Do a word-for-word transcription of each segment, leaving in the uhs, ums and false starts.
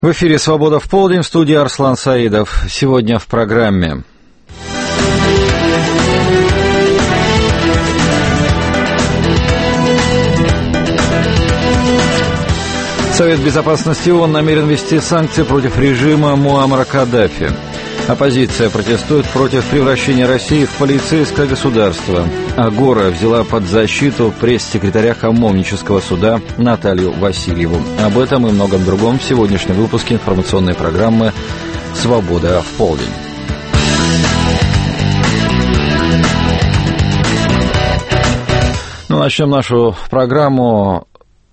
В эфире «Свобода в полдень», в студии Арслан Саидов. Сегодня в программе. Совет Безопасности ООН намерен ввести санкции против режима Муаммара Каддафи. Оппозиция протестует против превращения России в полицейское государство. Агора взяла под защиту пресс-секретаря Хамовнического суда Наталью Васильеву. Об этом и многом другом в сегодняшнем выпуске информационной программы «Свобода в полдень». Ну, начнем нашу программу.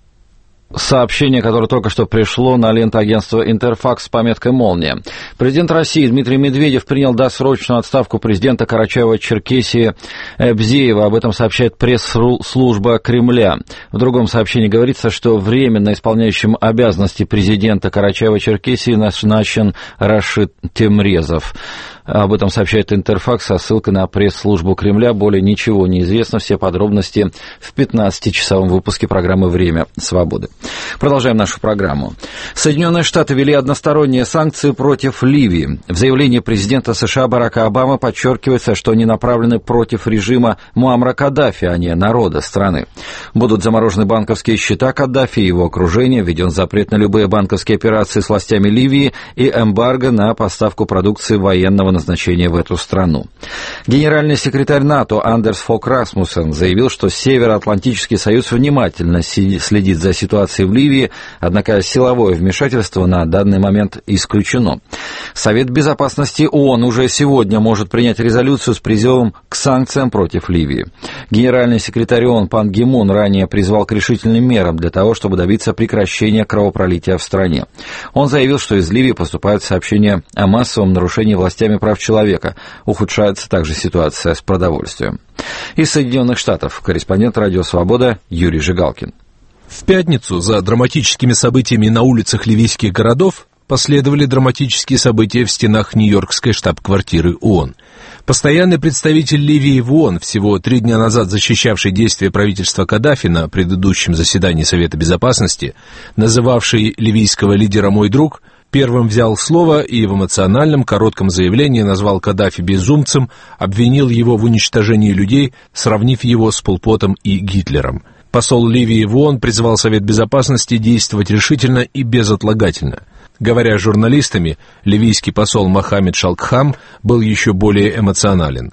Сообщение, которое только что пришло на ленту агентства «Интерфакс» с пометкой «Молния». Президент России Дмитрий Медведев принял досрочную отставку президента Карачаево-Черкесии Бзеева. Об этом сообщает пресс-служба Кремля. В другом сообщении говорится, что временно исполняющим обязанности президента Карачаево-Черкесии назначен Рашид Темрезов. Об этом сообщает Интерфакс со ссылкой на пресс-службу Кремля. Более ничего не известно. Все подробности в пятнадцатичасовом выпуске программы «Время свободы». Продолжаем нашу программу. Соединенные Штаты ввели односторонние санкции против Ливии. В заявлении президента США Барака Обамы подчеркивается, что они направлены против режима Муаммара Каддафи, а не народа страны. Будут заморожены банковские счета Каддафи и его окружения, введен запрет на любые банковские операции с властями Ливии и эмбарго на поставку продукции военного назначения в эту страну. Генеральный секретарь НАТО Андерс Фог Расмуссен заявил, что Североатлантический союз внимательно следит за ситуацией в Ливии, однако силовое вмешательство на данный момент исключено. Совет Безопасности ООН уже сегодня может принять резолюцию с призывом к санкциям против Ливии. Генеральный секретарь ООН Пан Ги Мун ранее призвал к решительным мерам для того, чтобы добиться прекращения кровопролития в стране. Он заявил, что из Ливии поступают сообщения о массовом нарушении властями прав человека. Ухудшается также ситуация с продовольствием. Из Соединенных Штатов корреспондент «Радио Свобода» Юрий Жигалкин. В пятницу за драматическими событиями на улицах ливийских городов последовали драматические события в стенах Нью-Йоркской штаб-квартиры ООН. Постоянный представитель Ливии в ООН, всего три дня назад защищавший действия правительства Каддафи на предыдущем заседании Совета Безопасности, называвший ливийского лидера «мой друг», первым взял слово и в эмоциональном коротком заявлении назвал Каддафи безумцем, обвинил его в уничтожении людей, сравнив его с Пол Потом и Гитлером. Посол Ливии в ООН призвал Совет Безопасности действовать решительно и безотлагательно. Говоря с журналистами, ливийский посол Мохаммед Шалкхам был еще более эмоционален.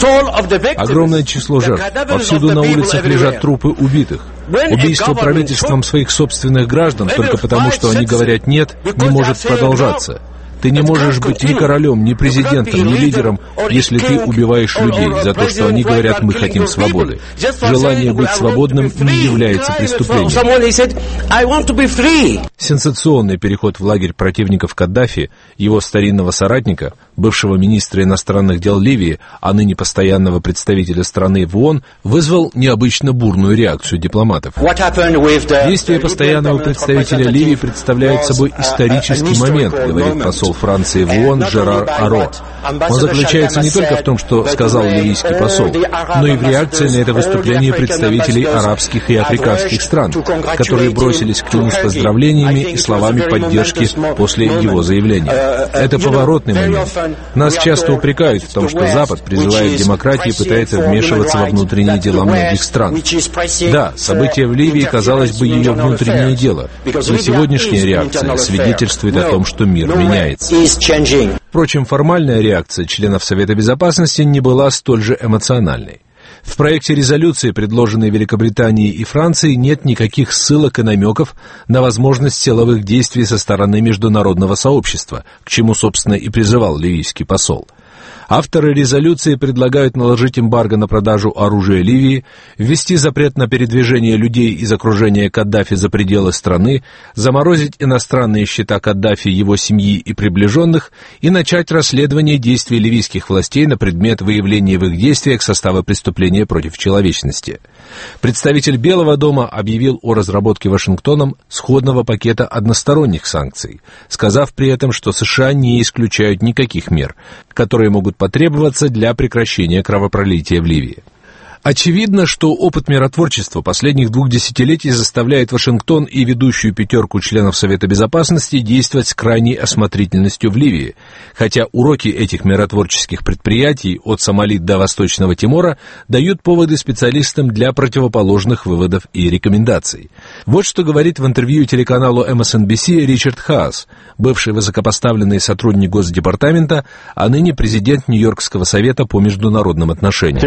Огромное число жертв. Повсюду на улицах лежат трупы убитых. Убийство правительством своих собственных граждан только потому, что они говорят «нет», не может продолжаться. Ты не можешь быть ни королем, ни президентом, ни лидером, если ты убиваешь людей за то, что они говорят «мы хотим свободы». Желание быть свободным не является преступлением. Сенсационный переход в лагерь противников Каддафи, его старинного соратника, бывшего министра иностранных дел Ливии, а ныне постоянного представителя страны в ООН, вызвал необычно бурную реакцию дипломатов. Действия постоянного представителя Ливии представляют собой исторический момент, говорит посол Франции в ООН Жерар Аро. Он заключается не только в том, что сказал ливийский посол, но и в реакции на это выступление представителей арабских и африканских стран, которые бросились к нему с поздравлениями и словами поддержки после его заявления. Это поворотный момент. Нас часто упрекают в том, что Запад призывает демократии и пытается вмешиваться во внутренние дела многих стран. Да, события в Ливии, казалось бы, ее внутреннее дело, но сегодняшняя реакция свидетельствует о том, что мир меняется. Впрочем, формальная реакция членов Совета Безопасности не была столь же эмоциональной. В проекте резолюции, предложенной Великобританией и Францией, нет никаких ссылок и намеков на возможность силовых действий со стороны международного сообщества, к чему, собственно, и призывал ливийский посол. Авторы резолюции предлагают наложить эмбарго на продажу оружия Ливии, ввести запрет на передвижение людей из окружения Каддафи за пределы страны, заморозить иностранные счета Каддафи, его семьи и приближенных и начать расследование действий ливийских властей на предмет выявления в их действиях состава преступления против человечности. Представитель Белого дома объявил о разработке Вашингтоном сходного пакета односторонних санкций, сказав при этом, что США не исключают никаких мер, которые могут потребоваться для прекращения кровопролития в Ливии. Очевидно, что опыт миротворчества последних двух десятилетий заставляет Вашингтон и ведущую пятерку членов Совета Безопасности действовать с крайней осмотрительностью в Ливии, хотя уроки этих миротворческих предприятий от Сомали до Восточного Тимора дают поводы специалистам для противоположных выводов и рекомендаций. Вот что говорит в интервью телеканалу эм эс эн би си Ричард Хаас, бывший высокопоставленный сотрудник Госдепартамента, а ныне президент Нью-Йоркского совета по международным отношениям.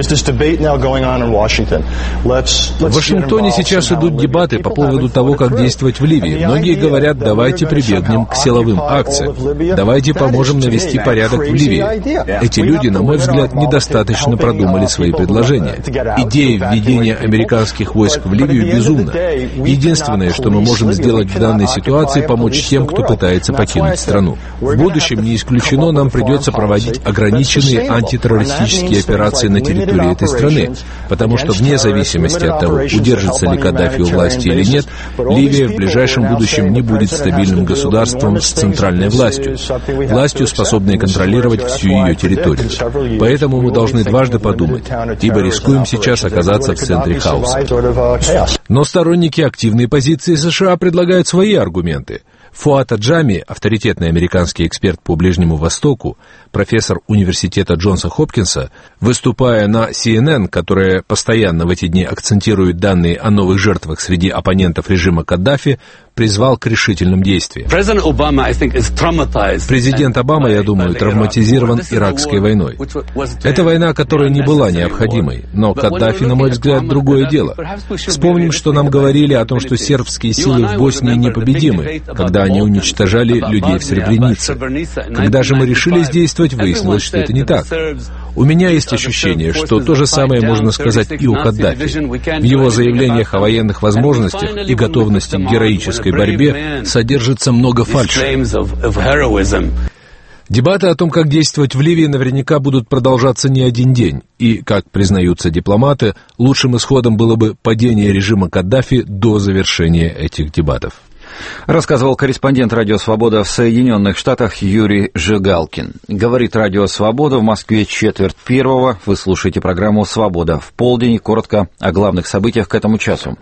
В Вашингтоне сейчас идут дебаты по поводу того, как действовать в Ливии. Многие говорят, давайте прибегнем к силовым акциям, давайте поможем навести порядок в Ливии. Эти люди, на мой взгляд, недостаточно продумали свои предложения. Идея введения американских войск в Ливию безумна. Единственное, что мы можем сделать в данной ситуации, помочь тем, кто пытается покинуть страну. В будущем, не исключено, нам придется проводить ограниченные антитеррористические операции на территории этой страны, потому что вне зависимости от того, удержится ли Каддафи у власти или нет, Ливия в ближайшем будущем не будет стабильным государством с центральной властью, властью, способной контролировать всю ее территорию. Поэтому мы должны дважды подумать, ибо рискуем сейчас оказаться в центре хаоса. Но сторонники активной позиции США предлагают свои аргументы. Фуат Аджами, авторитетный американский эксперт по Ближнему Востоку, профессор университета Джонса Хопкинса, выступая на си эн эн, которая постоянно в эти дни акцентирует данные о новых жертвах среди оппонентов режима Каддафи, призвал к решительным действиям. Президент Обама, я думаю, травматизирован иракской войной. Это война, которая не была необходимой, но Каддафи, на мой взгляд, другое дело. Вспомним, что нам говорили о том, что сербские силы в Боснии непобедимы, когда они уничтожали людей в Сребренице. Когда же мы решились действовать, выяснилось, что это не так. У меня есть ощущение, что то же самое можно сказать и у Каддафи. В его заявлениях о военных возможностях и готовности к героической борьбе содержится много фальши. Дебаты о том, как действовать в Ливии, наверняка будут продолжаться не один день. И, как признаются дипломаты, лучшим исходом было бы падение режима Каддафи до завершения этих дебатов. Рассказывал корреспондент «Радио Свобода» в Соединенных Штатах Юрий Жигалкин. Говорит «Радио Свобода», в Москве четверть первого. Вы слушаете программу «Свобода в полдень». Коротко о главных событиях к этому часу.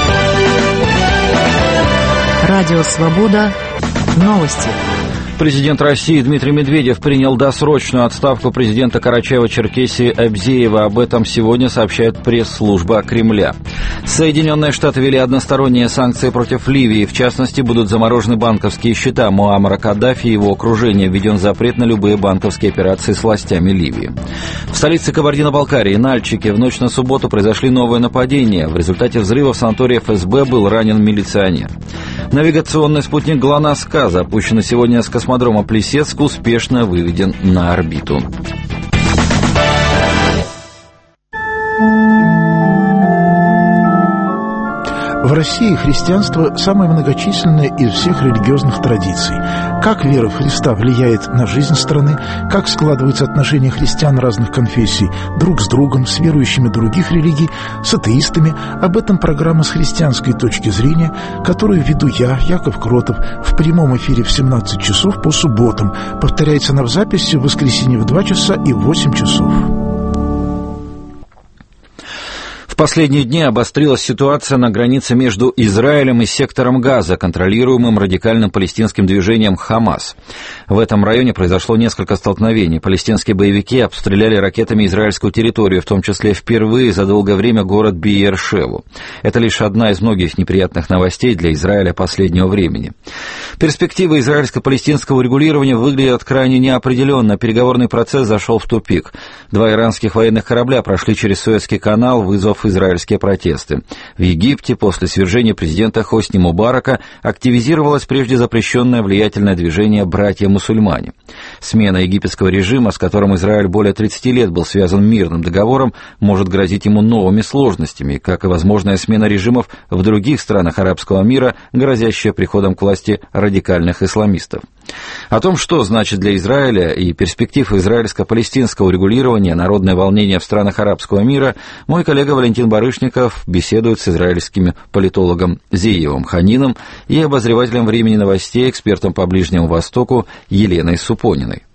«Радио Свобода». Новости. Президент России Дмитрий Медведев принял досрочную отставку президента Карачаево-Черкесии Абзеева. Об этом сегодня сообщает пресс-служба Кремля. Соединенные Штаты ввели односторонние санкции против Ливии. В частности, будут заморожены банковские счета Муаммара Каддафи и его окружения. Введен запрет на любые банковские операции с властями Ливии. В столице Кабардино-Балкарии, Нальчике, в ночь на субботу произошли новые нападения. В результате взрыва в санатории эф эс бэ был ранен милиционер. Навигационный спутник ГЛОНАСС-К, запущенный сегодня с космодрома Плесецк, успешно выведен на орбиту. В России христианство самое многочисленное из всех религиозных традиций. Как вера в Христа влияет на жизнь страны, как складываются отношения христиан разных конфессий друг с другом, с верующими других религий, с атеистами. Об этом программа «С христианской точки зрения», которую веду я, Яков Кротов, в прямом эфире в семнадцать часов по субботам. Повторяется она в записи в воскресенье в два часа и в восемь часов. В последние дни обострилась ситуация на границе между Израилем и сектором Газа, контролируемым радикальным палестинским движением «Хамас». В этом районе произошло несколько столкновений. Палестинские боевики обстреляли ракетами израильскую территорию, в том числе впервые за долгое время город Биер-Шеву. Это лишь одна из многих неприятных новостей для Израиля последнего времени. Перспективы израильско-палестинского урегулирования выглядят крайне неопределенно. Переговорный процесс зашел в тупик. Два иранских военных корабля прошли через Суэцкий канал, вызвав израильские протесты. В Египте после свержения президента Хосни Мубарака активизировалось прежде запрещенное влиятельное движение «Братья-мусульмане». Смена египетского режима, с которым Израиль более тридцати лет был связан мирным договором, может грозить ему новыми сложностями, как и возможная смена режимов в других странах арабского мира, грозящая приходом к власти радикальных исламистов. О том, что значит для Израиля и перспектив израильско-палестинского урегулирования народное волнение в странах арабского мира, мой коллега Валентин Барышников беседует с израильским политологом Зиевом Ханином и обозревателем «Времени новостей», экспертом по Ближнему Востоку Еленой Супониной.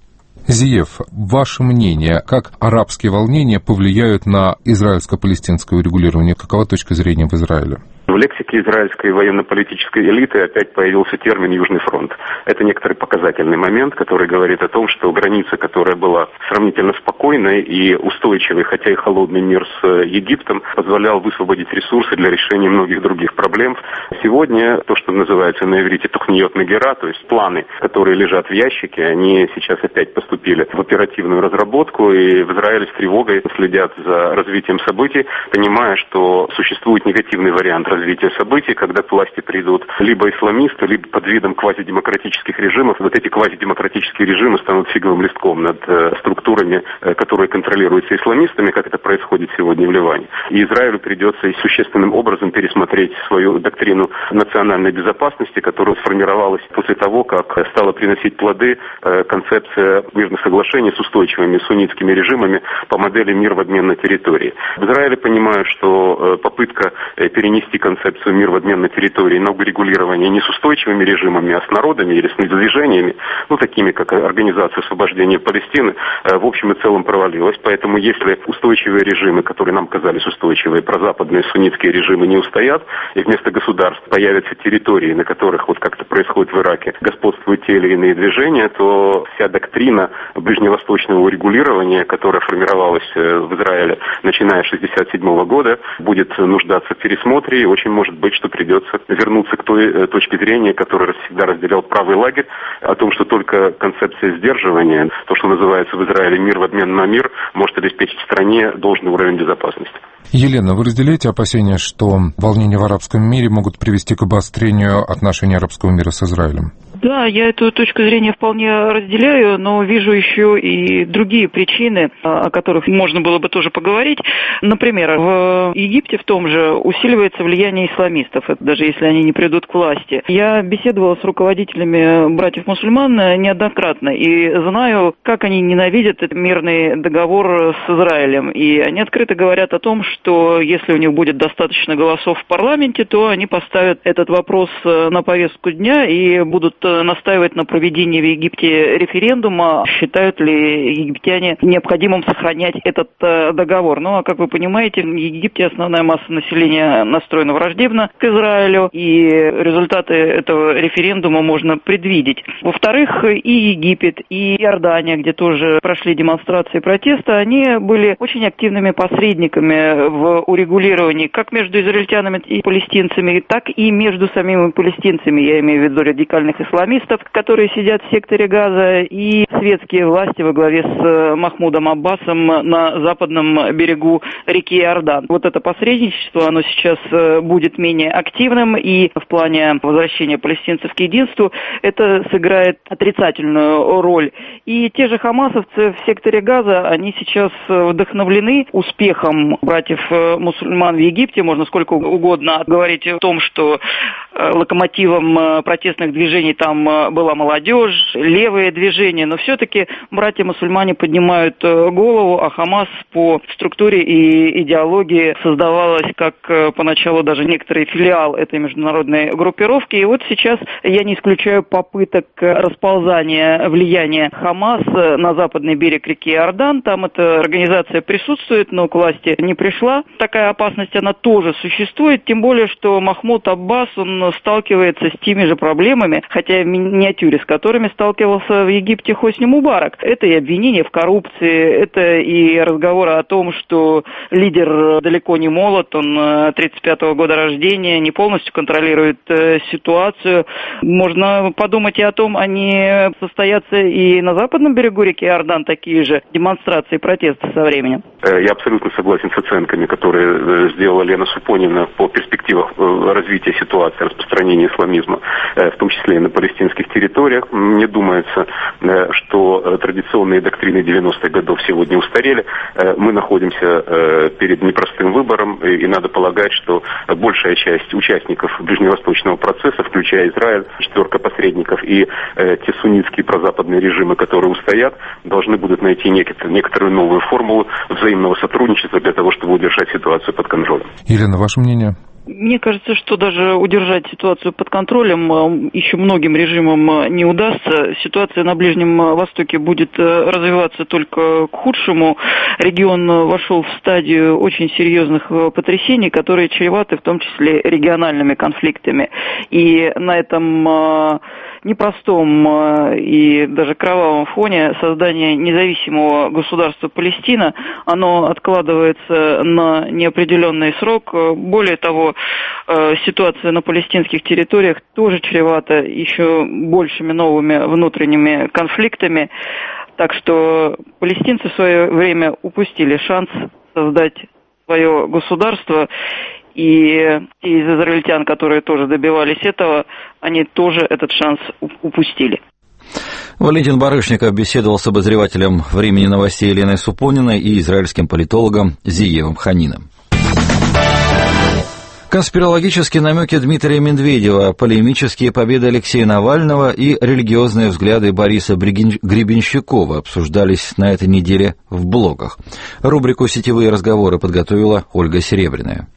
Зиев, ваше мнение, как арабские волнения повлияют на израильско-палестинское урегулирование? Какова точка зрения в Израиле? В лексике израильской военно-политической элиты опять появился термин «Южный фронт». Это некоторый показательный момент, который говорит о том, что граница, которая была сравнительно спокойной и устойчивой, хотя и холодный мир с Египтом, позволял высвободить ресурсы для решения многих других проблем. Сегодня то, что называется на иврите «тухниот нагера», то есть планы, которые лежат в ящике, они сейчас опять поступили в оперативную разработку, и в Израиле с тревогой следят за развитием событий, понимая, что существует негативный вариант развития событий, когда к власти придут либо исламисты, либо под видом квазидемократических режимов. Вот эти квазидемократические режимы станут фиговым листком над э, структурами, э, которые контролируются исламистами, как это происходит сегодня в Ливане. И Израилю придется и существенным образом пересмотреть свою доктрину национальной безопасности, которая сформировалась после того, как стала приносить плоды э, концепция мирных соглашений с устойчивыми суннитскими режимами по модели «мир в обмен на территории». В Израиле понимают, что э, попытка э, перенести концепцию «мир в обмен на территории», но регулирование не с устойчивыми режимами, а с народами или с движениями, ну, такими как Организация освобождения Палестины, в общем и целом провалилась. Поэтому если устойчивые режимы, которые нам казались устойчивые, прозападные суннитские режимы не устоят, и вместо государств появятся территории, на которых, вот как-то происходит в Ираке, господствуют те или иные движения, то вся доктрина ближневосточного урегулирования, которая формировалась в Израиле, начиная с шестьдесят седьмого года, будет нуждаться в пересмотре, и очень может быть, что придется вернуться к той точке зрения, которая всегда разделял правый лагерь, о том, что только концепция сдерживания, то, что называется в Израиле «мир в обмен на мир», может обеспечить стране должный уровень безопасности. Елена, вы разделяете опасения, что волнения в арабском мире могут привести к обострению отношений арабского мира с Израилем? Да, я эту точку зрения вполне разделяю, но вижу еще и другие причины, о которых можно было бы тоже поговорить. Например, в Египте в том же усиливается влияние исламистов, даже если они не придут к власти. Я беседовала с руководителями братьев-мусульман неоднократно и знаю, как они ненавидят этот мирный договор с Израилем. И они открыто говорят о том, что если у них будет достаточно голосов в парламенте, то они поставят этот вопрос на повестку дня и будут настаивать на проведении в Египте референдума, считают ли египтяне необходимым сохранять этот договор. Ну, а как вы понимаете, в Египте основная масса населения настроена враждебно к Израилю, и результаты этого референдума можно предвидеть. Во-вторых, и Египет, и Иордания, где тоже прошли демонстрации протеста, они были очень активными посредниками в урегулировании как между израильтянами и палестинцами, так и между самими палестинцами, я имею в виду радикальных исламистов, которые сидят в секторе Газа, и светские власти во главе с Махмудом Аббасом на западном берегу реки Иордан. Вот это посредничество, оно сейчас будет менее активным, и в плане возвращения палестинцев к единству это сыграет отрицательную роль. И те же хамасовцы в секторе Газа, они сейчас вдохновлены успехом братьев-мусульман в Египте. Можно сколько угодно говорить о том, что локомотивом протестных движений там была молодежь, левые движения, но все-таки братья-мусульмане поднимают голову, а Хамас по структуре и идеологии создавалась как поначалу даже некоторый филиал этой международной группировки. И вот сейчас я не исключаю попыток расползания влияния Хамас на западный берег реки Иордан. Там эта организация присутствует, но к власти не пришла. Такая опасность, она тоже существует, тем более, что Махмуд Аббас, он сталкивается с теми же проблемами, хотя в миниатюре, с которыми сталкивался в Египте Хосни Мубарак. Это и обвинения в коррупции, это и разговоры о том, что лидер далеко не молод, он тридцать пятого года рождения, не полностью контролирует ситуацию. Можно подумать и о том, а не состоятся и на западном берегу реки Иордан такие же демонстрации протеста со временем. Я абсолютно согласен с оценками, которые сделала Лена Супонина по перспективах развития ситуации, распространения исламизма, в том числе и на палестинских территориях. Мне думается, что традиционные доктрины девяностых годов сегодня устарели. Мы находимся перед непростым выбором, и надо полагать, что большая часть участников ближневосточного процесса, включая Израиль, четверка посредников и те суннитские прозападные режимы, которые устоят, должны будут найти некоторую, некоторую новую формулу взаимного сотрудничества для того, чтобы удержать ситуацию под контролем. Елена, ваше мнение? Мне кажется, что даже удержать ситуацию под контролем еще многим режимам не удастся. Ситуация на Ближнем Востоке будет развиваться только к худшему. Регион вошел в стадию очень серьезных потрясений, которые чреваты в том числе региональными конфликтами. И на этом непростом и даже кровавом фоне создание независимого государства Палестина, оно откладывается на неопределенный срок. Более того, ситуация на палестинских территориях тоже чревата еще большими новыми внутренними конфликтами. Так что палестинцы в свое время упустили шанс создать свое государство. И те из израильтян, которые тоже добивались этого, они тоже этот шанс упустили. Валентин Барышников беседовал с обозревателем «Времени новостей» Еленой Супониной и израильским политологом Зиевом Ханином. Конспирологические намеки Дмитрия Медведева, полемические победы Алексея Навального и религиозные взгляды Бориса Гребенщикова обсуждались на этой неделе в блогах. Рубрику «Сетевые разговоры» подготовила Ольга Серебряная.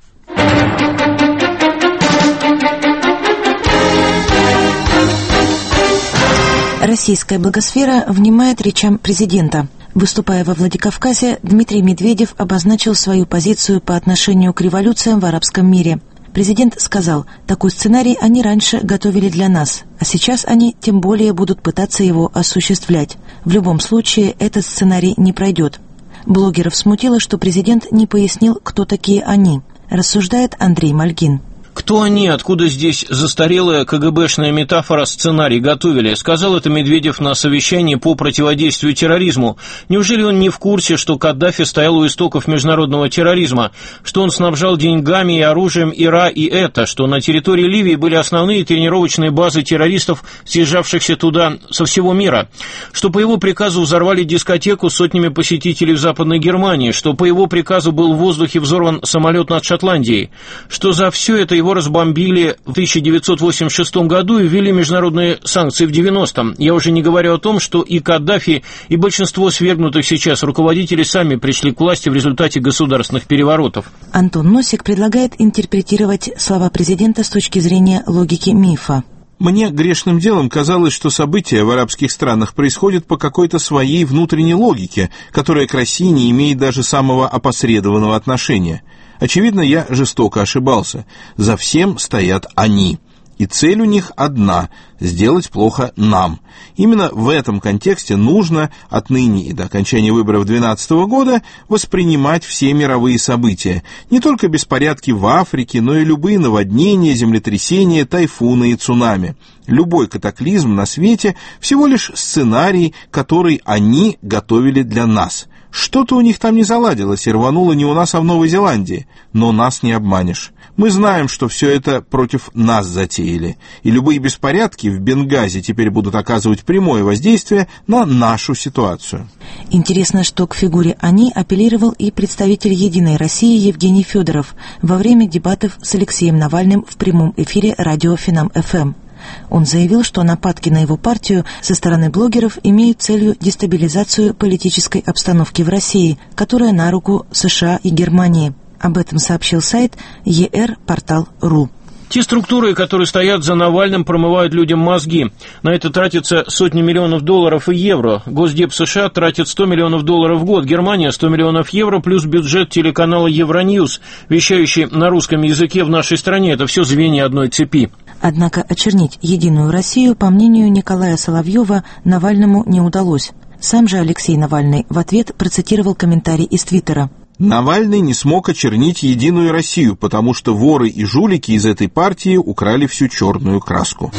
Российская блогосфера внимает речам президента. Выступая во Владикавказе, Дмитрий Медведев обозначил свою позицию по отношению к революциям в арабском мире. Президент сказал, такой сценарий они раньше готовили для нас, а сейчас они тем более будут пытаться его осуществлять. В любом случае, этот сценарий не пройдет. Блогеров смутило, что президент не пояснил, кто такие они, рассуждает Андрей Мальгин. Кто они, откуда здесь застарелая КГБшная метафора «сценарий готовили»? Сказал это Медведев на совещании по противодействию терроризму. Неужели он не в курсе, что Каддафи стоял у истоков международного терроризма? Что он снабжал деньгами и оружием Ира и это? Что на территории Ливии были основные тренировочные базы террористов, съезжавшихся туда со всего мира? Что по его приказу взорвали дискотеку с сотнями посетителей в Западной Германии? Что по его приказу был в воздухе взорван самолет над Шотландией? Что за все это его разбомбили в тысяча девятьсот восемьдесят шестом году и ввели международные санкции в девяностом. Я уже не говорю о том, что и Каддафи, и большинство свергнутых сейчас руководителей сами пришли к власти в результате государственных переворотов. Антон Носик предлагает интерпретировать слова президента с точки зрения логики мифа. Мне грешным делом казалось, что события в арабских странах происходят по какой-то своей внутренней логике, которая к России не имеет даже самого опосредованного отношения. Очевидно, я жестоко ошибался. За всем стоят они. И цель у них одна – сделать плохо нам. Именно в этом контексте нужно отныне и до окончания выборов две тысячи двенадцатого года воспринимать все мировые события. Не только беспорядки в Африке, но и любые наводнения, землетрясения, тайфуны и цунами. Любой катаклизм на свете – всего лишь сценарий, который они готовили для нас. Что-то у них там не заладилось и рвануло не у нас, а в Новой Зеландии. Но нас не обманешь. Мы знаем, что все это против нас затеяли. И любые беспорядки в Бенгази теперь будут оказывать прямое воздействие на нашу ситуацию. Интересно, что к фигуре «они» апеллировал и представитель «Единой России» Евгений Федоров во время дебатов с Алексеем Навальным в прямом эфире радио Финам-эф эм. Он заявил, что нападки на его партию со стороны блогеров имеют целью дестабилизацию политической обстановки в России, которая на руку США и Германии. Об этом сообщил сайт е эр портал точка ру. Те структуры, которые стоят за Навальным, промывают людям мозги. На это тратятся сотни миллионов долларов и евро. Госдеп США тратит сто миллионов долларов в год. Германия сто миллионов евро плюс бюджет телеканала Евроньюз, вещающий на русском языке в нашей стране. Это все звенья одной цепи. Однако очернить «Единую Россию», по мнению Николая Соловьева, Навальному не удалось. Сам же Алексей Навальный в ответ процитировал комментарий из Твиттера. Навальный не смог очернить «Единую Россию», потому что воры и жулики из этой партии украли всю черную краску.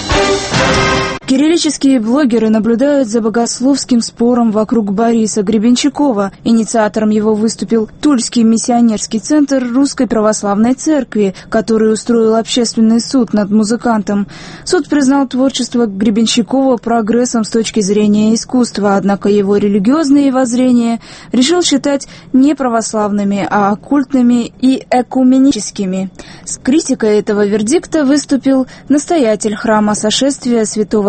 Кириллические блогеры наблюдают за богословским спором вокруг Бориса Гребенщикова. Инициатором его выступил Тульский миссионерский центр Русской Православной Церкви, который устроил общественный суд над музыкантом. Суд признал творчество Гребенщикова прогрессом с точки зрения искусства, однако его религиозные воззрения решил считать не православными, а оккультными и экуменическими. С критикой этого вердикта выступил настоятель храма Сошествия Святого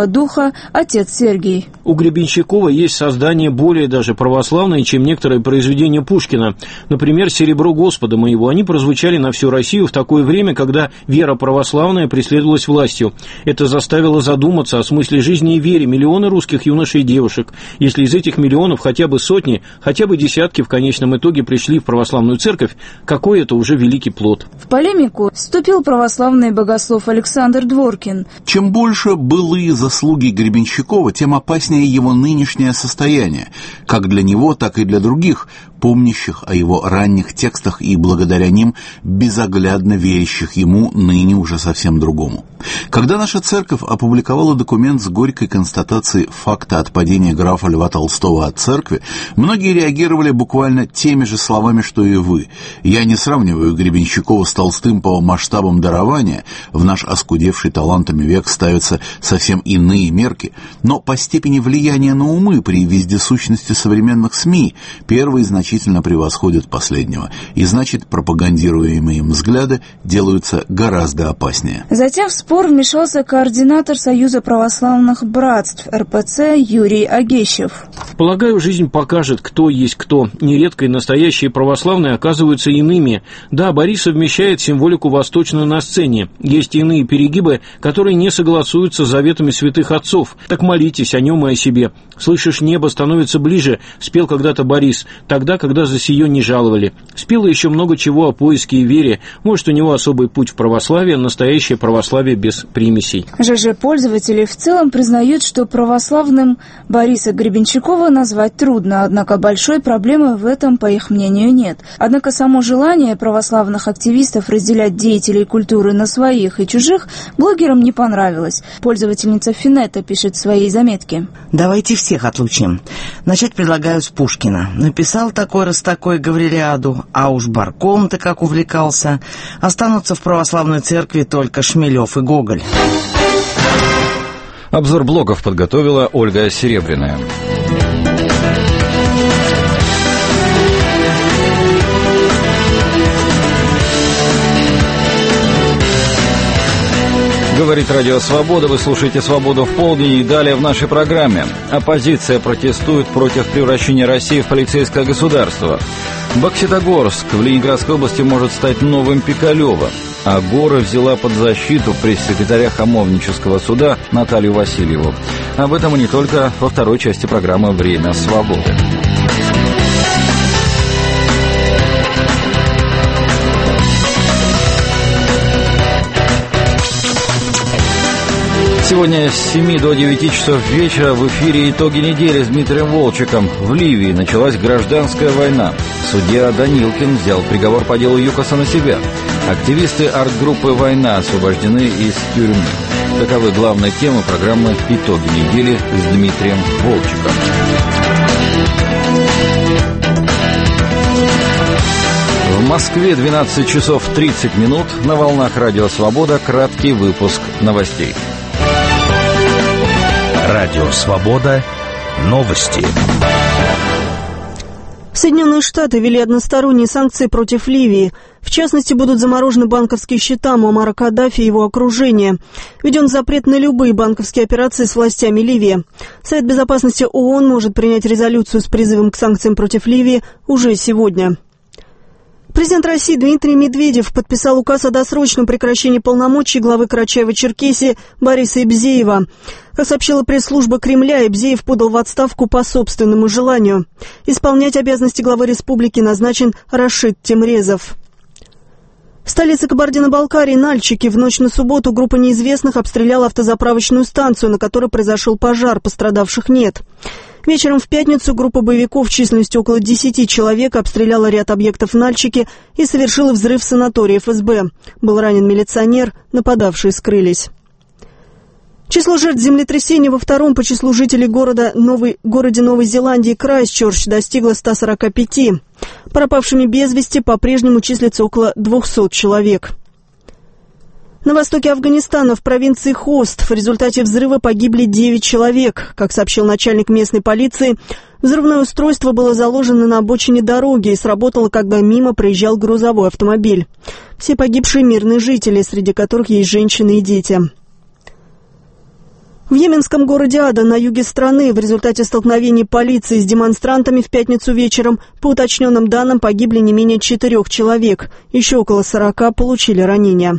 Святого Духа, отец Сергий. У Гребенщикова есть создание более даже православное, чем некоторые произведения Пушкина. Например, «Серебро Господа моего». Они прозвучали на всю Россию в такое время, когда вера православная преследовалась властью. Это заставило задуматься о смысле жизни и вере миллионы русских юношей и девушек. Если из этих миллионов хотя бы сотни, хотя бы десятки в конечном итоге пришли в православную церковь, какой это уже великий плод. В полемику вступил православный богослов Александр Дворкин. Чем больше былые заслуги Гребенщикова, тем опаснее его нынешнее состояние, как для него, так и для других, помнящих о его ранних текстах и благодаря ним безоглядно верящих ему ныне уже совсем другому. Когда наша церковь опубликовала документ с горькой констатацией факта отпадения графа Льва Толстого от церкви, многие реагировали буквально теми же словами, что и вы. Я не сравниваю Гребенщикова с Толстым по масштабам дарования, в наш оскудевший талантами век ставятся совсем иные мерки, но по степени влияния на умы при вездесущности современных СМИ первые значительно превосходят последнего, и значит пропагандируемые им взгляды делаются гораздо опаснее. Затем в спор вмешался координатор Союза православных братств эр пэ цэ Юрий Агещев. Полагаю, жизнь покажет, кто есть кто. Нередко и настоящие православные оказываются иными. Да, Борис совмещает символику восточную на сцене. Есть иные перегибы, которые не согласуются с заветами святых отцов. Так молитесь о нем и о себе. «Слышишь, небо становится ближе», спел когда-то Борис, тогда, когда за сие не жаловали. Спел еще много чего о поиске и вере. Может, у него особый путь в православие, настоящее православие без примесей. ЖЖ-пользователи в целом признают, что православным Бориса Гребенщикова назвать трудно, однако большой проблемы в этом, по их мнению, нет. Однако само желание православных активистов разделять деятелей культуры на своих и чужих блогерам не понравилось. Пользовательница Финета пишет в своей заметке. Давайте всех отлучим. Начать предлагаю с Пушкина. Написал такой раз такой Гаврилиаду, а уж Барком-то как увлекался. Останутся в православной церкви только Шмелев и Гоголь. Обзор блогов подготовила Ольга Серебряная. Говорит Радио Свобода, вы слушаете «Свободу в полдень», и далее в нашей программе. Оппозиция протестует против превращения России в полицейское государство. Бокситогорск в Ленинградской области может стать новым Пикалево. А Гора взяла под защиту пресс-секретаря Хамовнического суда Наталью Васильеву. Об этом и не только во второй части программы «Время свободы». Сегодня с семи до девяти часов вечера в эфире «Итоги недели» с Дмитрием Волчиком. В Ливии началась гражданская война. Судья Данилкин взял приговор по делу ЮКОСа на себя. Активисты арт-группы «Война» освобождены из тюрьмы. Таковы главные темы программы «Итоги недели» с Дмитрием Волчиком. В Москве двенадцать часов тридцать минут. На волнах Радио Свобода краткий выпуск новостей. Радио Свобода. Новости. Соединенные Штаты ввели односторонние санкции против Ливии. В частности, будут заморожены банковские счета Муаммара Каддафи и его окружения. Введен запрет на любые банковские операции с властями Ливии. Совет Безопасности ООН может принять резолюцию с призывом к санкциям против Ливии уже сегодня. Президент России Дмитрий Медведев подписал указ о досрочном прекращении полномочий главы Карачаево-Черкесии Бориса Ибзеева. Как сообщила пресс-служба Кремля, Ибзеев подал в отставку по собственному желанию. Исполнять обязанности главы республики назначен Рашид Темрезов. В столице Кабардино-Балкарии, Нальчике, в ночь на субботу группа неизвестных обстреляла автозаправочную станцию, на которой произошел пожар, пострадавших нет. Вечером в пятницу группа боевиков численностью около десяти человек обстреляла ряд объектов в Нальчике и совершила взрыв в санатории эф эс бэ. Был ранен милиционер, нападавшие скрылись. Число жертв землетрясения во втором по числу жителей города Новой, городе Новой Зеландии Крайстчерч достигло ста сорока пяти. Пропавшими без вести по-прежнему числится около двухсот человек. На востоке Афганистана, в провинции Хост, в результате взрыва погибли девять человек. Как сообщил начальник местной полиции, взрывное устройство было заложено на обочине дороги и сработало, когда мимо проезжал грузовой автомобиль. Все погибшие мирные жители, среди которых есть женщины и дети. В йеменском городе Ада на юге страны в результате столкновений полиции с демонстрантами в пятницу вечером, по уточненным данным, погибли не менее четырех человек. Еще около сорока получили ранения.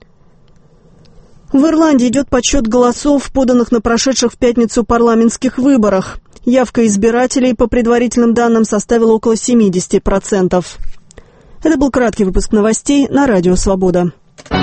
В Ирландии идет подсчет голосов, поданных на прошедших в пятницу парламентских выборах. Явка избирателей, по предварительным данным, составила около семьдесят процентов. Это был краткий выпуск новостей на Радио Свобода.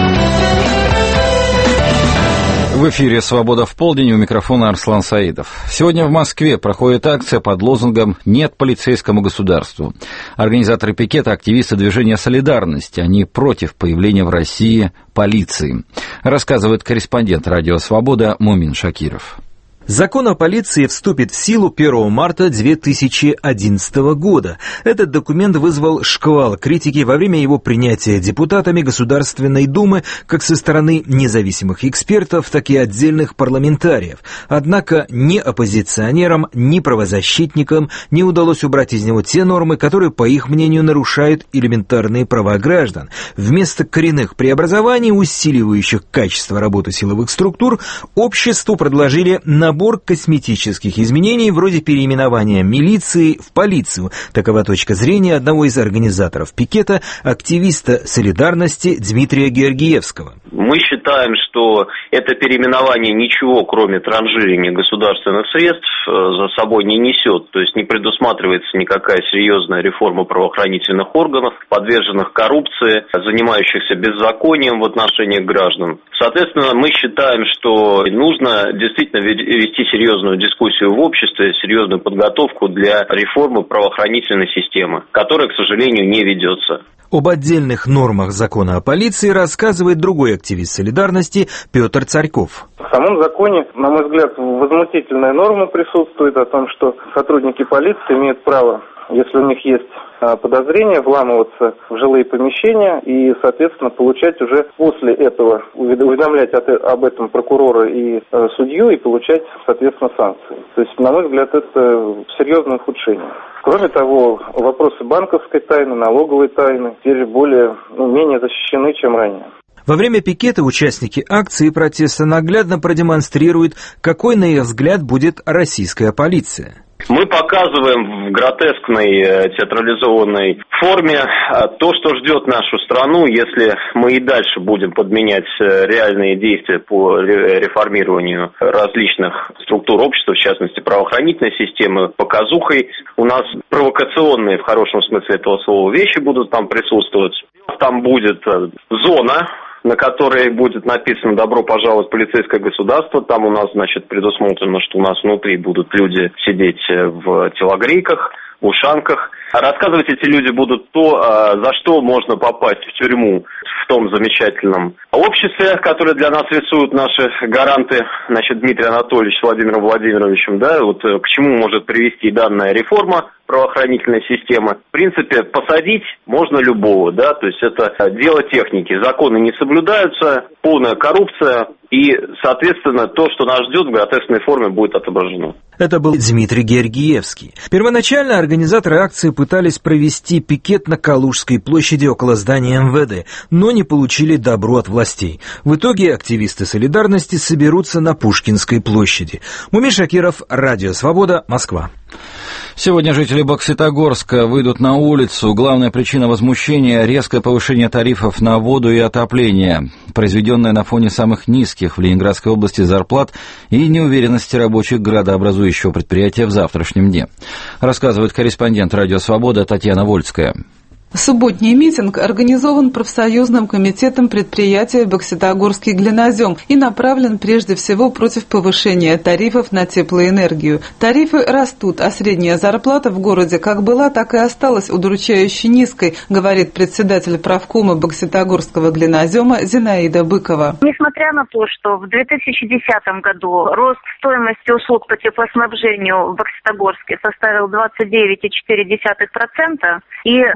В эфире «Свобода в полдень», у микрофона Арслан Саидов. Сегодня в Москве проходит акция под лозунгом «Нет полицейскому государству». Организаторы пикета – активисты движения «Солидарность». Они против появления в России полиции. Рассказывает корреспондент «Радио Свобода» Мумин Шакиров. Закон о полиции вступит в силу первого марта две тысячи одиннадцатого года. Этот документ вызвал шквал критики во время его принятия депутатами Государственной Думы как со стороны независимых экспертов, так и отдельных парламентариев. Однако ни оппозиционерам, ни правозащитникам не удалось убрать из него те нормы, которые, по их мнению, нарушают элементарные права граждан. Вместо коренных преобразований, усиливающих качество работы силовых структур, обществу предложили набор косметических изменений вроде переименования милиции в полицию. Такова точка зрения одного из организаторов пикета, активиста «Солидарности» Дмитрия Георгиевского. Мы считаем, что это переименование ничего, кроме транжирения государственных средств, за собой не несет. То есть не предусматривается никакая серьезная реформа правоохранительных органов, подверженных коррупции, занимающихся беззаконием в отношении граждан. Соответственно, мы считаем, что нужно действительно вести серьезную дискуссию в обществе, серьезную подготовку для реформы правоохранительной системы, которая, к сожалению, не ведется. Об отдельных нормах закона о полиции рассказывает другой активист «Солидарности» Петр Царьков. В самом законе, на мой взгляд, возмутительная норма присутствует о том, что сотрудники полиции имеют право, если у них есть подозрения, вламываться в жилые помещения и, соответственно, получать уже после этого, уведомлять об этом прокурора и судью и получать, соответственно, санкции. То есть, на мой взгляд, это серьезное ухудшение. Кроме того, вопросы банковской тайны, налоговой тайны теперь более, ну, менее защищены, чем ранее. Во время пикета участники акции протеста наглядно продемонстрируют, какой, на их взгляд, будет российская полиция. Мы показываем в гротескной театрализованной форме то, что ждет нашу страну, если мы и дальше будем подменять реальные действия по реформированию различных структур общества, в частности правоохранительной системы, показухой. У нас провокационные, в хорошем смысле этого слова, вещи будут там присутствовать. Там будет зона, на которой будет написано «Добро пожаловать в полицейское государство». Там у нас, значит, предусмотрено, что у нас внутри будут люди сидеть в телогрейках, в ушанках. А рассказывать эти люди будут то, за что можно попасть в тюрьму в том замечательном обществе, которое для нас рисуют наши гаранты, значит, Дмитрий Анатольевич с Владимиром Владимировичем, да, вот к чему может привести данная реформа правоохранительной системы. В принципе, посадить можно любого, да, то есть это дело техники. Законы не соблюдаются, полная коррупция, и, соответственно, то, что нас ждет в гротескной форме, будет отображено. Это был Дмитрий Георгиевский. Первоначально организаторы акции пытались провести пикет на Калужской площади около здания эм вэ дэ, но не получили добро от властей. В итоге активисты «Солидарности» соберутся на Пушкинской площади. Мумин Шакиров, Радио Свобода, Москва. Сегодня жители Бокситогорска выйдут на улицу. Главная причина возмущения – резкое повышение тарифов на воду и отопление, произведенное на фоне самых низких в Ленинградской области зарплат и неуверенности рабочих градообразующего предприятия в завтрашнем дне. Рассказывает корреспондент «Радио Свобода» Татьяна Вольская. Субботний митинг организован профсоюзным комитетом предприятия «Бокситогорский глинозем» и направлен прежде всего против повышения тарифов на теплоэнергию. Тарифы растут, а средняя зарплата в городе как была, так и осталась удручающе низкой, говорит председатель правкома Бокситогорского глинозема Зинаида Быкова. Несмотря на то, что в две тысячи десятом году рост стоимости услуг по теплоснабжению в Бокситогорске составил двадцать девять целых четыре десятых процента, и в общем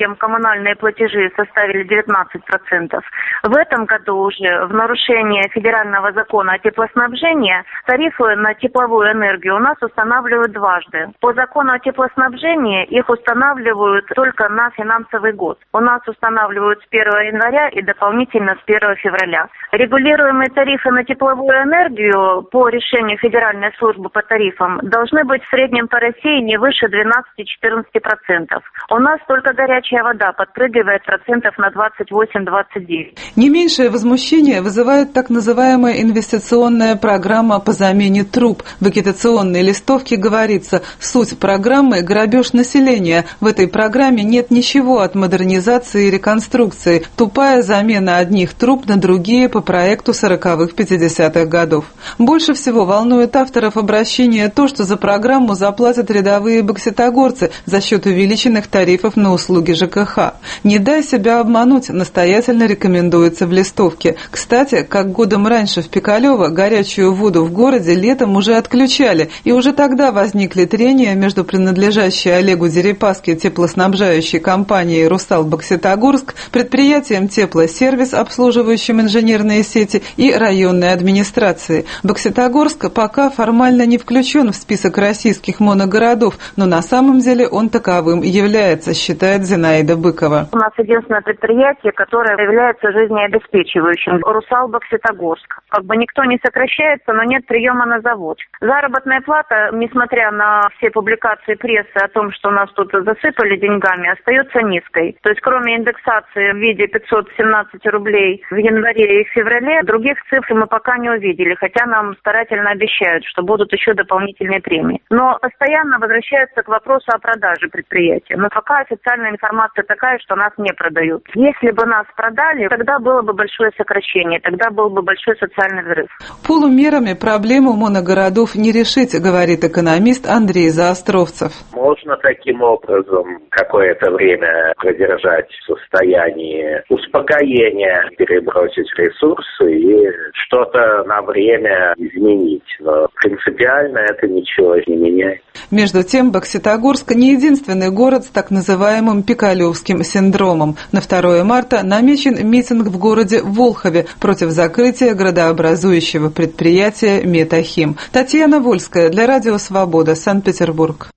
чем коммунальные платежи составили девятнадцать процентов. В этом году уже в нарушение федерального закона о теплоснабжении тарифы на тепловую энергию у нас устанавливают дважды. По закону о теплоснабжении их устанавливают только на финансовый год. У нас устанавливают с первого января и дополнительно с первого февраля. Регулируемые тарифы на тепловую энергию по решению Федеральной службы по тарифам должны быть в среднем по России не выше двенадцать-четырнадцать процентов. У нас только горячая вода подпрыгивает процентов на двадцать восемь - двадцать девять. Не меньшее возмущение вызывает так называемая инвестиционная программа по замене труб. В агитационной листовке говорится: суть программы – грабеж населения. В этой программе нет ничего от модернизации и реконструкции. Тупая замена одних труб на другие по проекту сороковых-пятидесятых годов. Больше всего волнует авторов обращения то, что за программу заплатят рядовые бокситогорцы за счет увеличенных тарифов на услуги ЖКХ. Не дай себя обмануть, настоятельно рекомендуется в листовке. Кстати, как годом раньше в Пикалево, горячую воду в городе летом уже отключали, и уже тогда возникли трения между принадлежащей Олегу Дерипаске теплоснабжающей компанией «Русал-Бокситогорск», предприятием «Теплосервис», обслуживающим инженерные сети, и районной администрации. Бокситогорск пока формально не включен в список российских моногородов, но на самом деле он таковым является, считает Зинаида Быкова. У нас единственное предприятие, которое является жизнеобеспечивающим. «Русал-Бокситогорск». Как бы никто не сокращается, но нет приема на завод. Заработная плата, несмотря на все публикации прессы о том, что нас тут засыпали деньгами, остается низкой. То есть кроме индексации в виде пятьсот семнадцать рублей в январе и в феврале, других цифр мы пока не увидели, хотя нам старательно обещают, что будут еще дополнительные премии. Но постоянно возвращаются к вопросу о продаже предприятия. Но пока официальная информация такая, что нас не продают. Если бы нас продали, тогда было бы большое сокращение, тогда был бы большой социальный взрыв. Полумерами проблему моногородов не решить, говорит экономист Андрей Заостровцев. Можно таким образом какое-то время продержать в состоянии успокоения, перебросить ресурсы и что-то на время изменить. Но принципиально это ничего не меняет. Между тем, Бокситогорск не единственный город с так называемым пикалевским синдромом. На второе марта намечен митинг в городе Волхове против закрытия градообразующего предприятия «Метахим». Татьяна Вольская для Радио Свобода, Санкт-Петербург.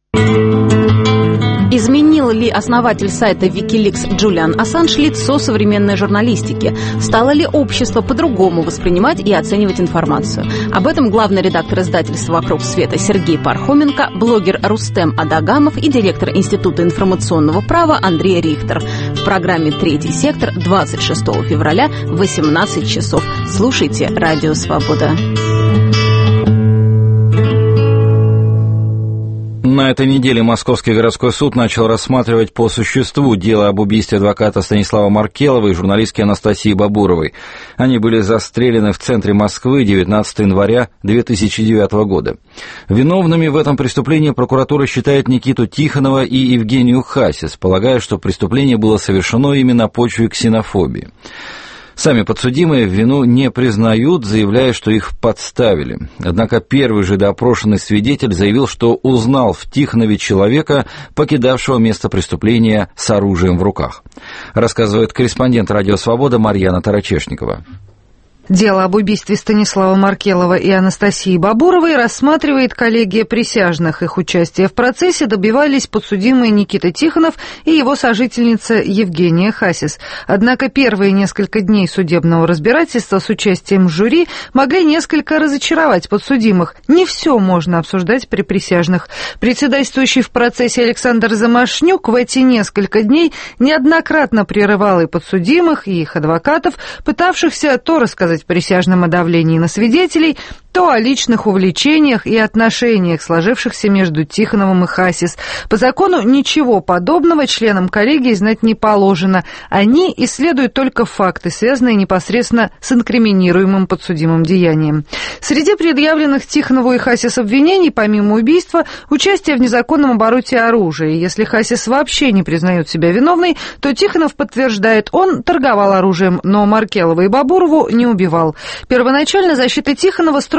Изменил ли основатель сайта Wikileaks Джулиан Ассанж лицо современной журналистики? Стало ли общество по-другому воспринимать и оценивать информацию? Об этом главный редактор издательства «Вокруг света» Сергей Пархоменко, блогер Рустем Адагамов и директор Института информационного права Андрей Рихтер. В программе «Третий сектор» двадцать шестого февраля в восемнадцать часов. Слушайте «Радио Свобода». На этой неделе Московский городской суд начал рассматривать по существу дело об убийстве адвоката Станислава Маркелова и журналистки Анастасии Бабуровой. Они были застрелены в центре Москвы девятнадцатого января две тысячи девятого года. Виновными в этом преступлении прокуратура считает Никиту Тихонова и Евгению Хасис, полагая, что преступление было совершено именно на почве ксенофобии. Сами подсудимые вину не признают, заявляя, что их подставили. Однако первый же допрошенный свидетель заявил, что узнал в Тихонове человека, покидавшего место преступления с оружием в руках. Рассказывает корреспондент «Радио Свобода» Марьяна Тарачешникова. Дело об убийстве Станислава Маркелова и Анастасии Бабуровой рассматривает коллегия присяжных. Их участие в процессе добивались подсудимые Никита Тихонов и его сожительница Евгения Хасис. Однако первые несколько дней судебного разбирательства с участием жюри могли несколько разочаровать подсудимых. Не все можно обсуждать при присяжных. Председательствующий в процессе Александр Замашнюк в эти несколько дней неоднократно прерывал и подсудимых, и их адвокатов, пытавшихся то рассказать присяжным о давлении на свидетелей, то о личных увлечениях и отношениях, сложившихся между Тихоновым и Хасис. По закону ничего подобного членам коллегии знать не положено. Они исследуют только факты, связанные непосредственно с инкриминируемым подсудимым деянием. Среди предъявленных Тихонову и Хасис обвинений, помимо убийства, участие в незаконном обороте оружия. Если Хасис вообще не признает себя виновной, то Тихонов подтверждает, он торговал оружием, но Маркелова и Бабурову не убивал. Первоначально защита Тихонова строила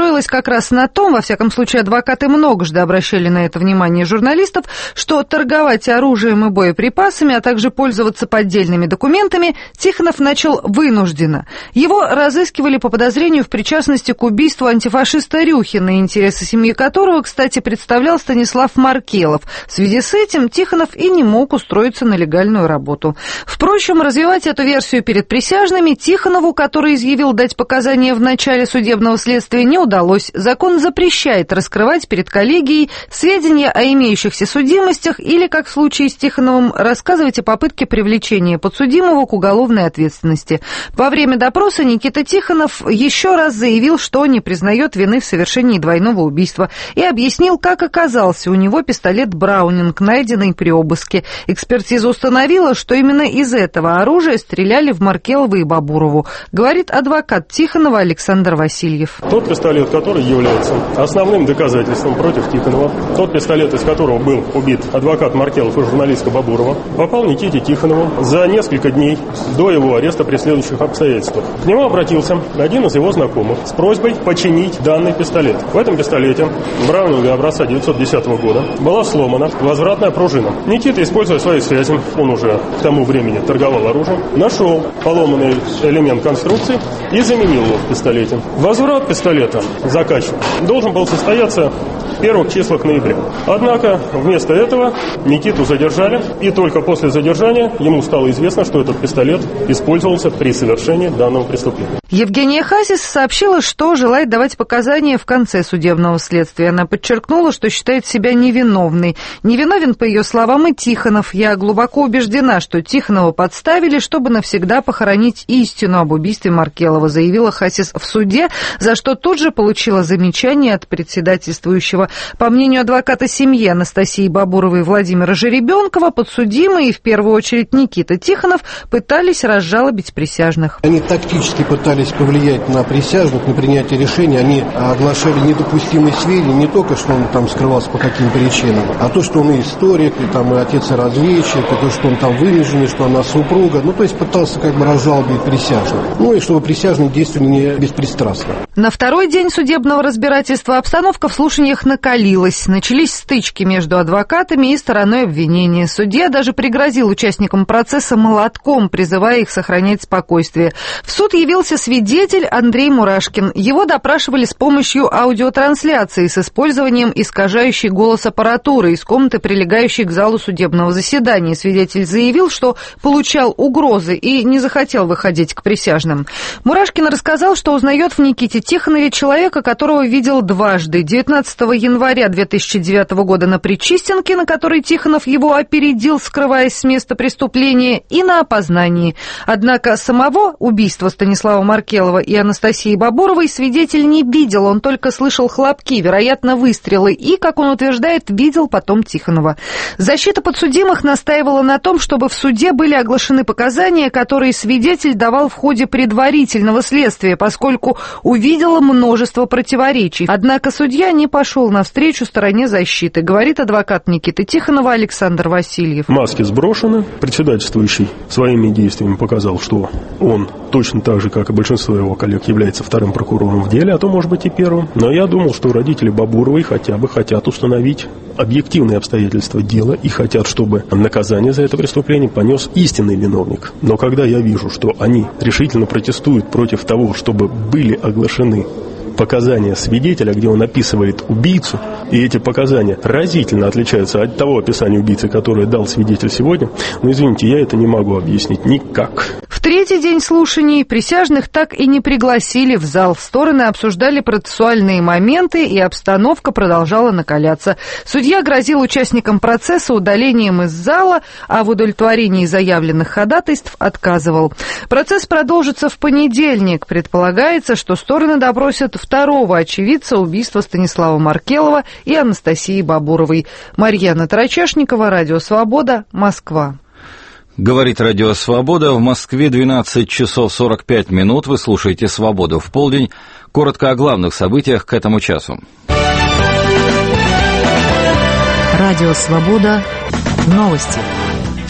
строилась как раз на том, во всяком случае, адвокаты многожды обращали на это внимание журналистов, что торговать оружием и боеприпасами, а также пользоваться поддельными документами Тихонов начал вынужденно. Его разыскивали по подозрению в причастности к убийству антифашиста Рюхина, интересы семьи которого, кстати, представлял Станислав Маркелов. В связи с этим Тихонов и не мог устроиться на легальную работу. Впрочем, развивать эту версию перед присяжными Тихонову, который изъявил дать показания в начале судебного следствия, не удалось. Закон запрещает раскрывать перед коллегией сведения о имеющихся судимостях или, как в случае с Тихоновым, рассказывать о попытке привлечения подсудимого к уголовной ответственности. Во время допроса Никита Тихонов еще раз заявил, что не признает вины в совершении двойного убийства, и объяснил, как оказался у него пистолет «Браунинг», найденный при обыске. Экспертиза установила, что именно из этого оружия стреляли в Маркелова и Бабурову, говорит адвокат Тихонова Александр Васильев. Тот пистолет, который является основным доказательством против Тихонова, тот пистолет, из которого был убит адвокат Маркелов и журналистка Бабурова, попал Никите Тихонову за несколько дней до его ареста при следующих обстоятельствах. К нему обратился один из его знакомых с просьбой починить данный пистолет. В этом пистолете Браунинга образца девятьсот десятого года была сломана возвратная пружина. Никита, используя свои связи, он уже к тому времени торговал оружием, нашел поломанный элемент конструкции и заменил его в пистолете. Возврат пистолета заказчик должен был состояться в первых числах ноября. Однако вместо этого Никиту задержали, и только после задержания ему стало известно, что этот пистолет использовался при совершении данного преступления. Евгения Хасис сообщила, что желает давать показания в конце судебного следствия. Она подчеркнула, что считает себя невиновной. Невиновен, по ее словам, и Тихонов. Я глубоко убеждена, что Тихонова подставили, чтобы навсегда похоронить истину об убийстве Маркелова, заявила Хасис в суде, за что тут же получила замечание от председательствующего. По мнению адвоката семьи Анастасии Бабуровой и Владимира Жеребенкова, подсудимые, и в первую очередь Никита Тихонов, пытались разжалобить присяжных. Они тактически пытались повлиять на присяжных, на принятие решения. Они оглашали недопустимые сведения, не только, что он там скрывался по каким причинам, а то, что он и историк, и, там, и отец и разведчик, и то, что он там вынужденный, что она супруга. Ну, то есть пытался как бы разжалобить присяжных. Ну, и чтобы присяжные действовали не беспристрастно. На второй день судебного разбирательства обстановка в слушаниях накалилась. Начались стычки между адвокатами и стороной обвинения. Судья даже пригрозил участникам процесса молотком, призывая их сохранять спокойствие. В суд явился свидетель Андрей Мурашкин. Его допрашивали с помощью аудиотрансляции с использованием искажающей голос аппаратуры из комнаты, прилегающей к залу судебного заседания. Свидетель заявил, что получал угрозы и не захотел выходить к присяжным. Мурашкин рассказал, что узнает в Никите Тихонове человека, которого видел дважды. девятнадцатого января две тысячи девятого года на Причистенке, на которой Тихонов его опередил, скрываясь с места преступления, и на опознании. Однако самого убийства Станислава Маркелова и Анастасии Бабуровой свидетель не видел, он только слышал хлопки, вероятно, выстрелы, и, как он утверждает, видел потом Тихонова. Защита подсудимых настаивала на том, чтобы в суде были оглашены показания, которые свидетель давал в ходе предварительного следствия, поскольку увидела множество противоречий. Однако судья не пошел навстречу стороне защиты, говорит адвокат Никиты Тихонова Александр Васильев. Маски сброшены. Председательствующий своими действиями показал, что он точно так же, как и большинство его коллег, является вторым прокурором в деле, а то, может быть, и первым. Но я думал, что родители Бабуровой хотя бы хотят установить объективные обстоятельства дела и хотят, чтобы наказание за это преступление понес истинный виновник. Но когда я вижу, что они решительно протестуют против того, чтобы были оглашены показания свидетеля, где он описывает убийцу, и эти показания разительно отличаются от того описания убийцы, которое дал свидетель сегодня, ну, извините, я это не могу объяснить никак. В третий день слушаний присяжных так и не пригласили в зал. Стороны обсуждали процессуальные моменты, и обстановка продолжала накаляться. Судья грозил участникам процесса удалением из зала, а в удовлетворении заявленных ходатайств отказывал. Процесс продолжится в понедельник. Предполагается, что стороны допросят второго очевидца убийства Станислава Маркелова и Анастасии Бабуровой. Марьяна Тарачешникова, Радио Свобода, Москва. Говорит Радио Свобода. В Москве двенадцать часов сорок пять минут. Вы слушаете «Свободу в полдень». Коротко о главных событиях к этому часу. Радио Свобода. Новости.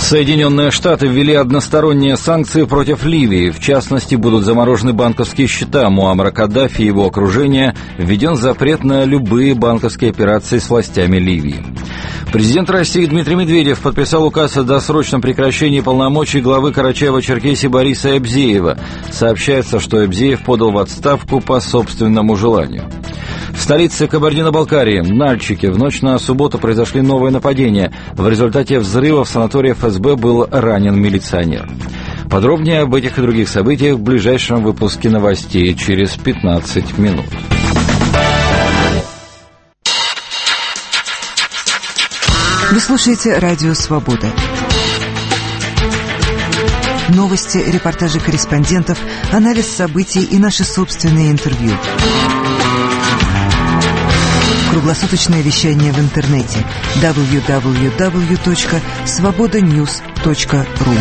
Соединенные Штаты ввели односторонние санкции против Ливии. В частности, будут заморожены банковские счета Муаммара Каддафи и его окружения. Введен запрет на любые банковские операции с властями Ливии. Президент России Дмитрий Медведев подписал указ о досрочном прекращении полномочий главы Карачаево-Черкесии Бориса Эбзеева. Сообщается, что Эбзеев подал в отставку по собственному желанию. В столице Кабардино-Балкарии, Нальчике, в ночь на субботу произошли новые нападения. В результате взрыва в санатории эф эс бэ был ранен милиционер. Подробнее об этих и других событиях в ближайшем выпуске новостей через пятнадцать минут. Вы слушаете «Радио Свобода». Новости, репортажи корреспондентов, анализ событий и наши собственные интервью. Круглосуточное вещание в интернете дабл ю дабл ю дабл ю точка свобода ньюс точка ру.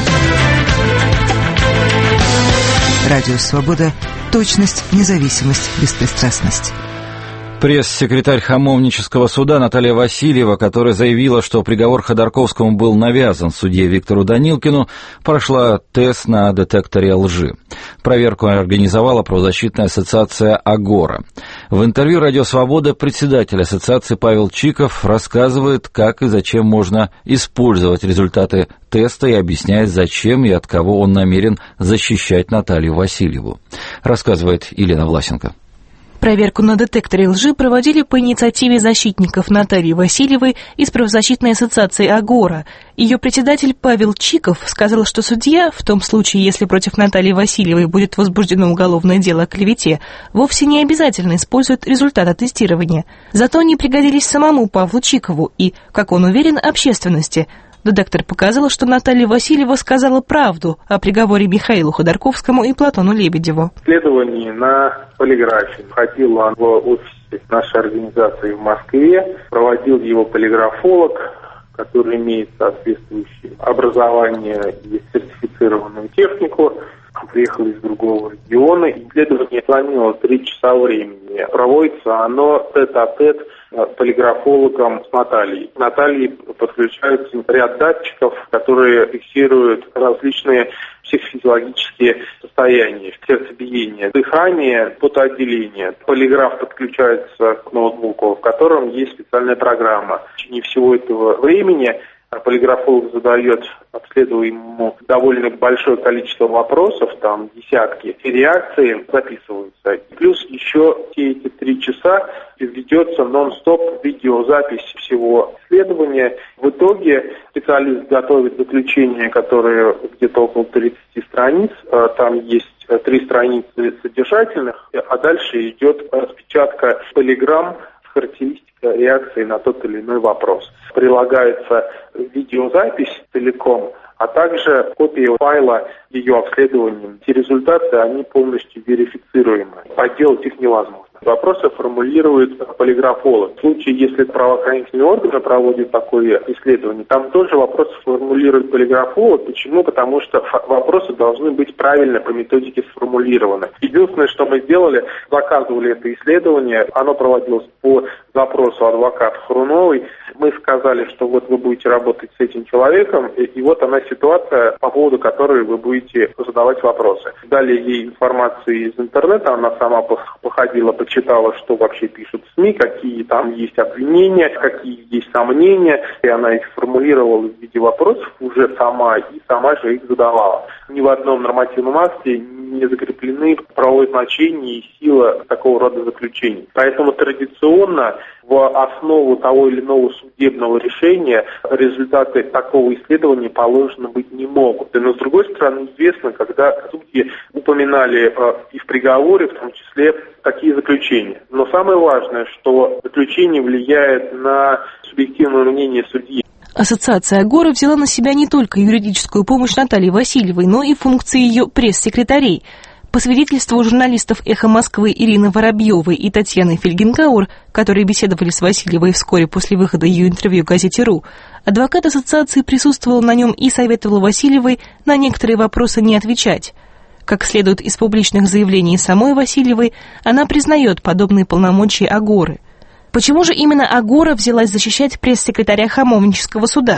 Радио «Свобода». Точность, независимость, беспристрастность. Пресс-секретарь Хамовнического суда Наталья Васильева, которая заявила, что приговор Ходорковскому был навязан судье Виктору Данилкину, прошла тест на детекторе лжи. Проверку организовала правозащитная ассоциация «Агора». В интервью «Радио Свобода» председатель ассоциации Павел Чиков рассказывает, как и зачем можно использовать результаты теста и объясняет, зачем и от кого он намерен защищать Наталью Васильеву. Рассказывает Елена Власенко. Проверку на детекторе лжи проводили по инициативе защитников Натальи Васильевой из правозащитной ассоциации «Агора». Ее председатель Павел Чиков сказал, что судья, в том случае, если против Натальи Васильевой будет возбуждено уголовное дело о клевете, вовсе не обязательно использует результаты тестирования. Зато они пригодились самому Павлу Чикову и, как он уверен, общественности. Детектор показал, что Наталья Васильева сказала правду о приговоре Михаилу Ходорковскому и Платону Лебедеву. Исследование на полиграфе ходило в офисе нашей организации в Москве, проводил его полиграфолог, который имеет соответствующее образование и сертифицированную технику. Приехал из другого региона. Исследование заняло три часа времени. Проводится оно тет-а-тет полиграфологом с Натальей. К Наталье подключаются ряд датчиков, которые фиксируют различные психофизиологические состояния, сердцебиение, дыхание, потоотделение. Полиграф подключается к ноутбуку, в котором есть специальная программа. В течение всего этого времени полиграфолог задает обследуемому довольно большое количество вопросов, там десятки, и реакции записываются. Плюс еще все эти три часа ведется нон-стоп видеозапись всего исследования. В итоге специалист готовит заключение, которое где-то около тридцати страниц. Там есть три страницы содержательных, а дальше идет распечатка полиграмм с характеристикой реакции на тот или иной вопрос. Прилагается видеозапись целиком, а также копия файла ее обследования. Эти результаты, они полностью верифицируемы. Подделать их невозможно. Вопросы формулирует полиграфолог. В случае, если правоохранительные органы проводят такое исследование, там тоже вопросы формулирует полиграфолог. Почему? Потому что вопросы должны быть правильно по методике сформулированы. Единственное, что мы сделали, заказывали это исследование, оно проводилось по запросу адвоката Хруновой. Мы сказали, что вот вы будете работать с этим человеком, и вот она ситуация, по поводу которой вы будете задавать вопросы. Дали ей информацию из интернета, она сама походила, почитала, что вообще пишут СМИ, какие там есть обвинения, какие есть сомнения, и она их сформулировала в виде вопросов уже сама, и сама же их задавала. Ни в одном нормативном акте не закреплены правовое значение и сила такого рода заключений. Поэтому традиционно в основу того или иного судебного решения результаты такого исследования положены быть не могут. Но, с другой стороны, известно, когда судьи упоминали э, и в приговоре, в том числе, такие заключения. Но самое важное, что заключение влияет на субъективное мнение судьи. Ассоциация «Агора» взяла на себя не только юридическую помощь Натальи Васильевой, но и функции ее пресс-секретарей. По свидетельству журналистов «Эхо Москвы» Ирины Воробьевой и Татьяны Фельгенгауэр, которые беседовали с Васильевой вскоре после выхода ее интервью в газете «Ру», адвокат ассоциации присутствовал на нем и советовал Васильевой на некоторые вопросы не отвечать. Как следует из публичных заявлений самой Васильевой, она признает подобные полномочия «Агоры». Почему же именно «Агора» взялась защищать пресс-секретаря Хамовнического суда?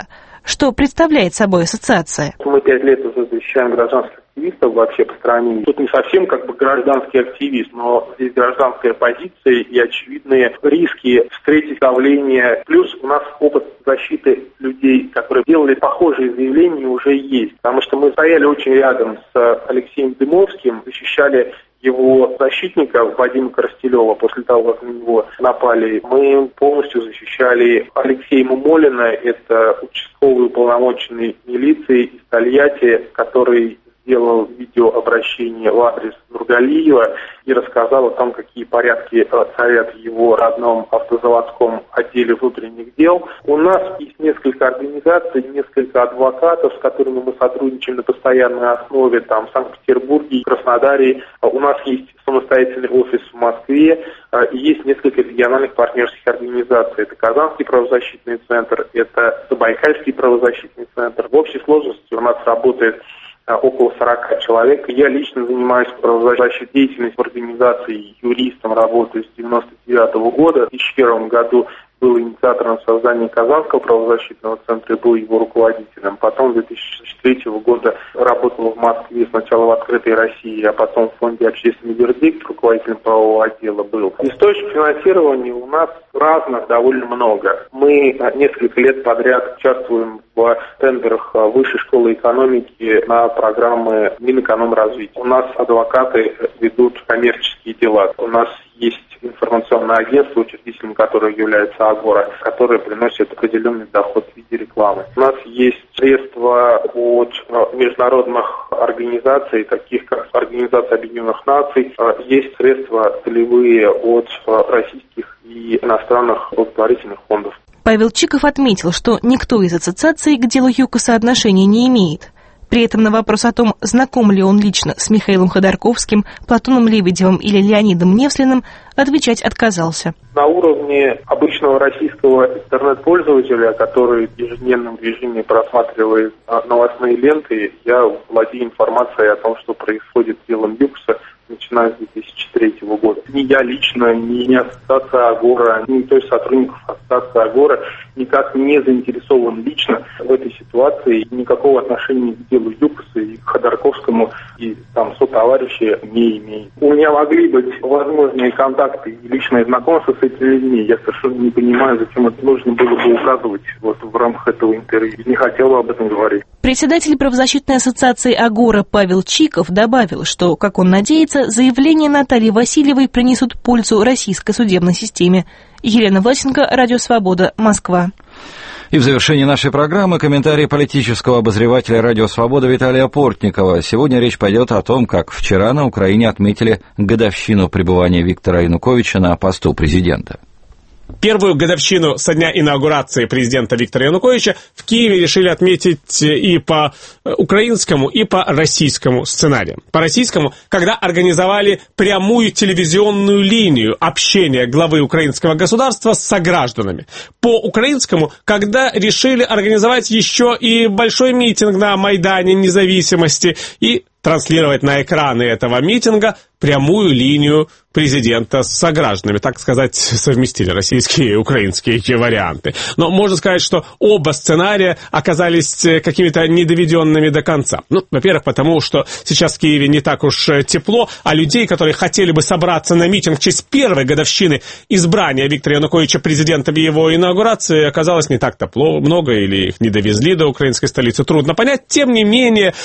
Что представляет собой ассоциация? Мы пять лет уже защищаем гражданских активистов вообще по стране. Тут не совсем как бы гражданский активист, но здесь гражданская позиция и очевидные риски встретить давление. Плюс у нас опыт защиты людей, которые делали похожие заявления, уже есть. Потому что мы стояли очень рядом с Алексеем Дымовским, защищали его защитника Вадима Коростелева после того, как на него напали. Мы полностью защищали Алексея Мумолина, это участковый уполномоченный милиции из Тольятти, который сделал видеообращение в адрес Нургалиева и рассказал о том, какие порядки царят в его родном автозаводском отделе внутренних дел. У нас есть несколько организаций, несколько адвокатов, с которыми мы сотрудничаем на постоянной основе, там, в Санкт-Петербурге, Краснодаре. У нас есть самостоятельный офис в Москве, и есть несколько региональных партнерских организаций. Это Казанский правозащитный центр, это Забайкальский правозащитный центр. В общей сложности у нас работает около сорока человек. Я лично занимаюсь правозащитной деятельностью в организации, юристом, работаю с девяносто девятого года. В две тысячи первом году был инициатором создания Казанского правозащитного центра и был его руководителем. Потом с две тысячи третьего года работал в Москве, сначала в «Открытой России», а потом в фонде «Общественный вердикт», руководителем правового отдела был. Источников финансирования у нас разных довольно много. Мы несколько лет подряд участвуем в тендерах Высшей школы экономики на программы Минэкономразвития. У нас адвокаты ведут коммерческие дела. У нас есть информационное агентство, учредителем которого является Агора, которое приносит определенный доход в виде рекламы. У нас есть средства от международных организаций, таких как Организация Объединенных Наций, есть средства целевые от российских и иностранных благотворительных фондов. Павел Чиков отметил, что никто из ассоциаций к делу ЮКОСа отношения не имеет. При этом на вопрос о том, знаком ли он лично с Михаилом Ходорковским, Платоном Лебедевым или Леонидом Невслиным, отвечать отказался. На уровне обычного российского интернет-пользователя, который в ежедневном режиме просматривает новостные ленты, я владею информацией о том, что происходит с делом ЮКОСа, начиная с две тысячи третьего года. Ни я лично, ни ассоциация Агора, ни никто из сотрудников ассоциации Агора никак не заинтересован лично в этой ситуации. Никакого отношения к делу ЮКОСа и к Ходорковскому и там сотоварищи не имеет. У меня могли быть возможные контакты и личное знакомство с этими людьми. Я совершенно не понимаю, зачем это нужно было бы указывать вот в рамках этого интервью. Не хотел бы об этом говорить. Председатель правозащитной ассоциации Агора Павел Чиков добавил, что, как он надеется, заявления Натальи Васильевой принесут пользу российской судебной системе. Елена Власенко, Радио Свобода, Москва. И в завершении нашей программы комментарий политического обозревателя «Радио Свобода» Виталия Портникова. Сегодня речь пойдет о том, как вчера на Украине отметили годовщину пребывания Виктора Януковича на посту президента. Первую годовщину со дня инаугурации президента Виктора Януковича в Киеве решили отметить и по украинскому, и по российскому сценариям. По российскому, когда организовали прямую телевизионную линию общения главы украинского государства с согражданами. По украинскому, когда решили организовать еще и большой митинг на Майдане Независимости и транслировать на экраны этого митинга прямую линию президента с согражданами, так сказать, совместили российские и украинские варианты. Но можно сказать, что оба сценария оказались какими-то недоведенными до конца. Ну, во-первых, потому что сейчас в Киеве не так уж тепло, а людей, которые хотели бы собраться на митинг в честь первой годовщины избрания Виктора Януковича президентом и его инаугурации, оказалось не так-то много, или их не довезли до украинской столицы, трудно понять. Тем не менее,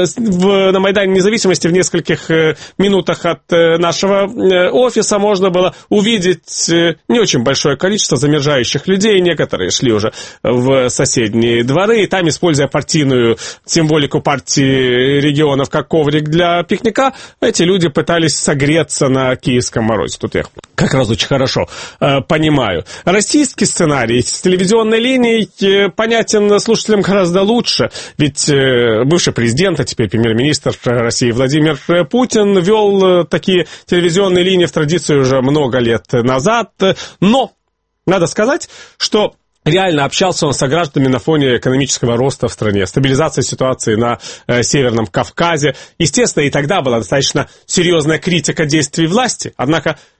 в, на Майдане Независимости в нескольких минутах от нашего офиса можно было увидеть не очень большое количество замерзающих людей. Некоторые шли уже в соседние дворы, и там, используя партийную символику партии регионов как коврик для пикника, эти люди пытались согреться на киевском морозе. Тут я как раз очень хорошо э, понимаю. Российский сценарий с телевизионной линией э, понятен слушателям гораздо лучше, ведь э, бывший президент, а теперь премьер-министр России Владимир Путин вел э, такие телевизионные линии в традицию уже много лет назад, но надо сказать, что реально общался он с гражданами на фоне экономического роста в стране, стабилизации ситуации на э, Северном Кавказе. Естественно, и тогда была достаточно серьезная критика действий власти, однако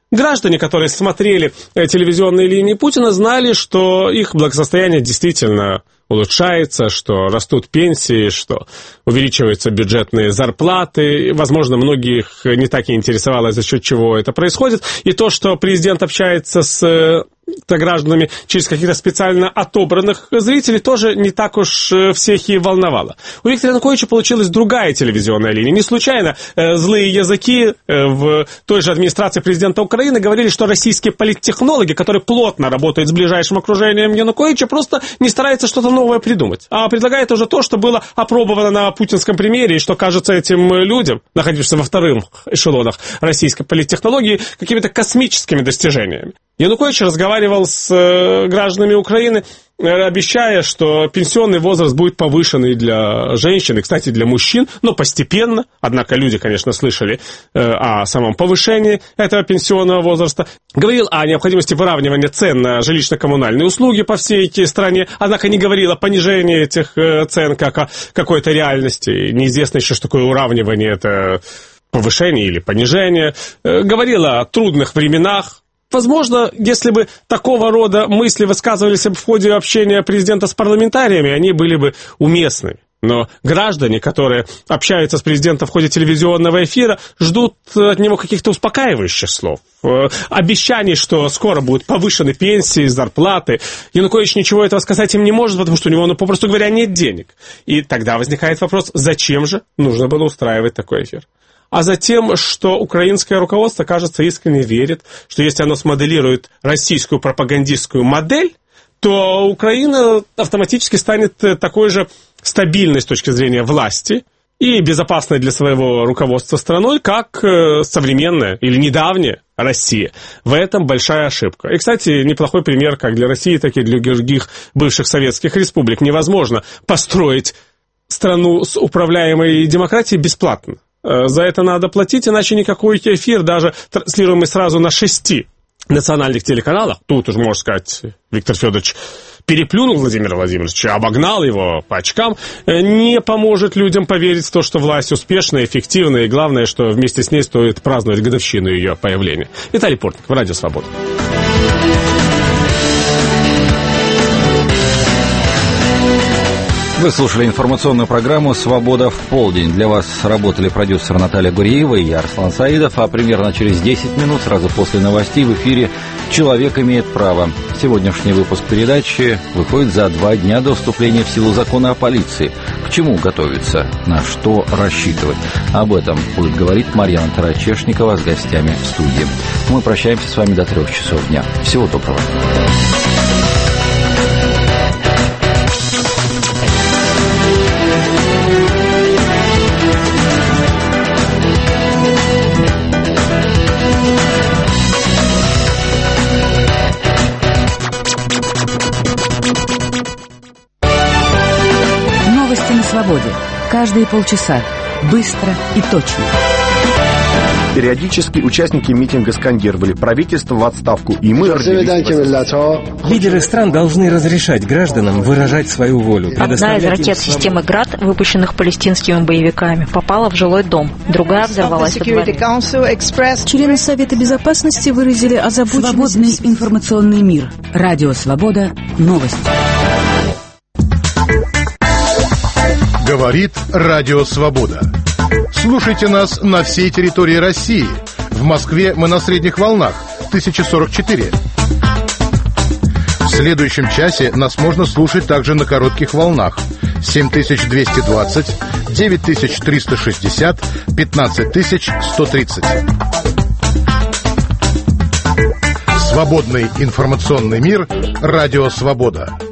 Граждане, которые смотрели телевизионные линии Путина, знали, что их благосостояние действительно улучшается, что растут пенсии, что увеличиваются бюджетные зарплаты. Возможно, многих не так и интересовало, за счет чего это происходит. И то, что президент общается с гражданами через каких-то специально отобранных зрителей, тоже не так уж всех и волновало. У Виктора Януковича получилась другая телевизионная линия. Не случайно э, злые языки э, в той же администрации президента Украины говорили, что российские политтехнологи, которые плотно работают с ближайшим окружением Януковича, просто не стараются что-то новое придумать, а предлагают уже то, что было опробовано на путинском примере, и что кажется этим людям, находившимся во вторых эшелонах российской политтехнологии, какими-то космическими достижениями. Янукович разговаривал с э, гражданами Украины, э, обещая, что пенсионный возраст будет повышенный для женщин и, кстати, для мужчин, но постепенно. Однако люди, конечно, слышали э, о самом повышении этого пенсионного возраста. Говорил о необходимости выравнивания цен на жилищно-коммунальные услуги по всей стране, однако не говорил о понижении этих э, цен как о какой-то реальности. Неизвестно еще, что такое уравнивание, это повышение или понижение. Э, говорил о трудных временах. Возможно, если бы такого рода мысли высказывались в ходе общения президента с парламентариями, они были бы уместны. Но граждане, которые общаются с президентом в ходе телевизионного эфира, ждут от него каких-то успокаивающих слов, обещаний, что скоро будут повышены пенсии, зарплаты. Янукович ничего этого сказать им не может, потому что у него, ну, попросту говоря, нет денег. И тогда возникает вопрос, зачем же нужно было устраивать такой эфир? А затем, что украинское руководство, кажется, искренне верит, что если оно смоделирует российскую пропагандистскую модель, то Украина автоматически станет такой же стабильной с точки зрения власти и безопасной для своего руководства страной, как современная или недавняя Россия. В этом большая ошибка. И, кстати, неплохой пример как для России, так и для других бывших советских республик. Невозможно построить страну с управляемой демократией бесплатно. За это надо платить, иначе никакой эфир, даже транслируемый сразу на шести национальных телеканалах, тут уже, можно сказать, Виктор Федорович переплюнул Владимира Владимировича, обогнал его по очкам, не поможет людям поверить в то, что власть успешная, эффективная, и главное, что вместе с ней стоит праздновать годовщину ее появления. Виталий Портников, Радио Свобода. Вы слушали информационную программу «Свобода в полдень». Для вас работали продюсер Наталья Гуриева и я, Арслан Саидов. А примерно через десять минут, сразу после новостей, в эфире «Человек имеет право». Сегодняшний выпуск передачи выходит за два дня до вступления в силу закона о полиции. К чему готовиться? На что рассчитывать? Об этом будет говорить Марьяна Тарачешникова с гостями в студии. Мы прощаемся с вами до трех часов дня. Всего доброго. Свободе. Каждые полчаса. Быстро и точно. Периодически участники митинга скандировали: правительство в отставку, и мы родились. Лидеры стран должны разрешать гражданам выражать сваю волю. Одна из ракет системы «Град», выпущенных палестинскими боевиками, попала в жилой дом. Другая взорвалась во дворе. Члены Совета Безопасности выразили озабоченность. Свободный информационный мир. Радио Свобода. Новости. Говорит Радио Свобода. Слушайте нас на всей территории России. В Москве мы на средних волнах тысяча сорок четыре. В следующем часе нас можно слушать также на коротких волнах семь тысяч двести двадцать, девять тысяч триста шестьдесят, пятнадцать тысяч сто тридцать. Свободный информационный мир. Радио Свобода.